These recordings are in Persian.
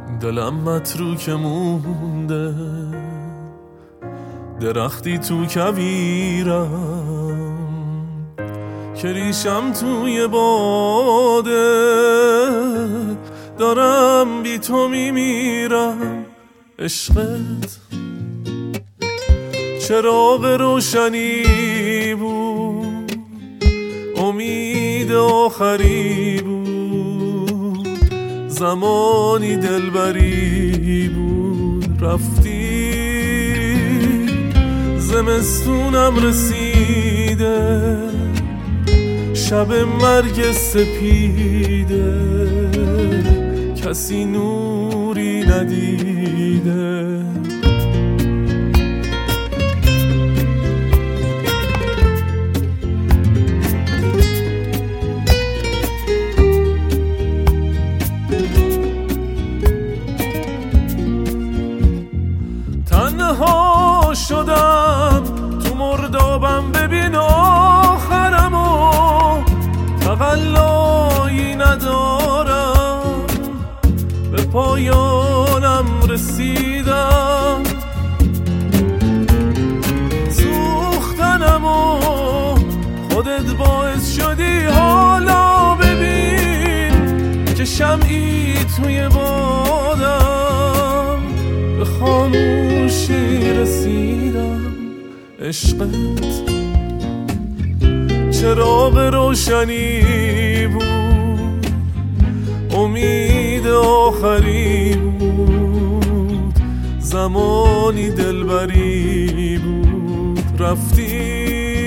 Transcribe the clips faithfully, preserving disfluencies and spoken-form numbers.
دلم متروک مونده، درختی تو کویرم که ریشم توی باده، دارم بی تو میمیرم. عشقت چراغ روشنی بود، امید آخری بود، زمانی دلبری بود. رفتی زمستونم رسیده، شب مرگ سپیده، کسی نوری ندیده. تنها شدم تو مردابم، ببین آخرمو، تقلایی ندارم، به پایانم رسیدم. سوختنمو خودت باعث شدی، حالا ببین که شمعی توی بادم، به خاموشی رسیدم. عشقت چراغ روشنی بود، امید آخری بود، زمانی دلبری بود. رفتی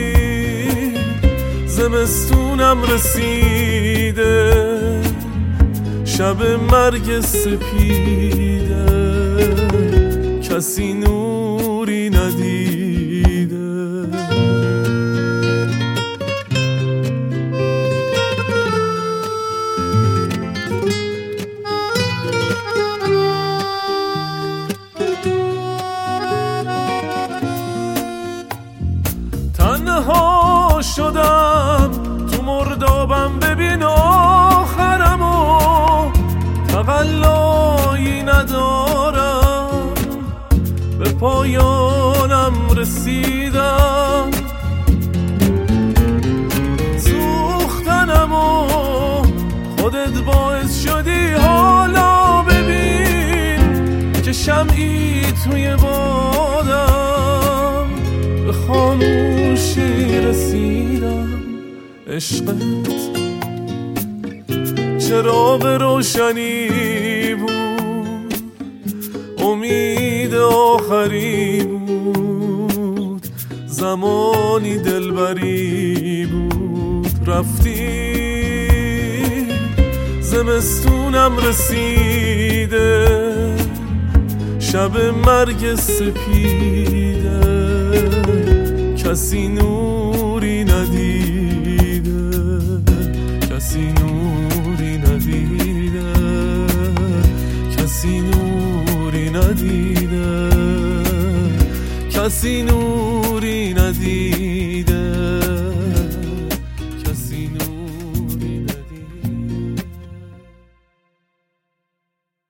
زمستونم رسیده، شب مرگ سپیده، کسی نوری ندیده. تنها شدم تو مردابم، ببین آخرمو، تقلایی ندارم، به پایانم رسیدم. سوختنمو خودت باعث شدی، حالا ببین که شمعی توی بادم، به خاموشی رسیدم. عشقت چراغ روشنی بود، امید آخری بود، زمانی دلبری بود. رفتی زمستونم رسیده، شب مرگ سپیده، کسی نوری ندیده، کسی نوری ندیده، کسی نوری ندیده، کسی نوری ندیده.